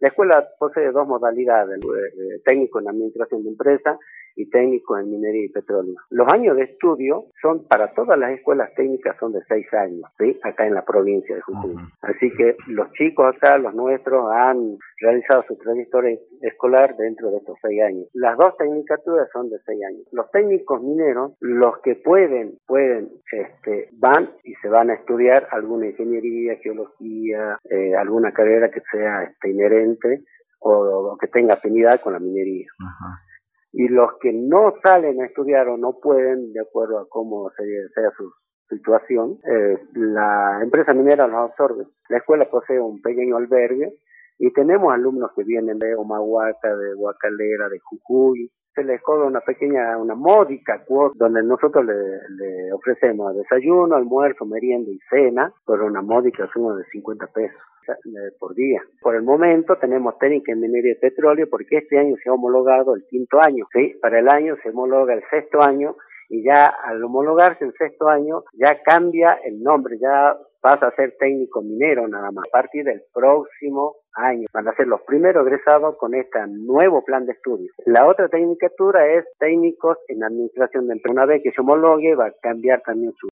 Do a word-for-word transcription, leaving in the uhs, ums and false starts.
La escuela posee dos modalidades, eh, técnico en administración de empresa y técnico en minería y petróleo. Los años de estudio son para todas las escuelas técnicas son de seis años, ¿sí? Acá en la provincia de Jujuy. Uh-huh. Así que los chicos acá, los nuestros, han realizado su trayectoria escolar dentro de estos seis años. Las dos tecnicaturas son de seis años. Los técnicos mineros, los que pueden, pueden, este, van y se van a estudiar alguna ingeniería, geología, eh, alguna carrera que sea este, inherente o, o que tenga afinidad con la minería. Uh-huh. Y los que no salen a estudiar o no pueden, de acuerdo a cómo sea, sea su situación, eh, la empresa minera los absorbe. La escuela posee un pequeño albergue y tenemos alumnos que vienen de Humahuaca, de Huacalera, de Jujuy. Se les cobra una pequeña, una módica cuota donde nosotros le, le ofrecemos desayuno, almuerzo, merienda y cena por una módica suma de cincuenta pesos por día. Por el momento tenemos técnica en minería y petróleo porque este año se ha homologado el quinto año, ¿sí? Para el año se homologa el sexto año y ya al homologarse el sexto año ya cambia el nombre, ya pasa a ser técnico minero nada más. A partir del próximo año van a ser los primeros egresados con este nuevo plan de estudio. La otra tecnicatura es técnicos en administración de empresa. Una vez que se homologue va a cambiar también su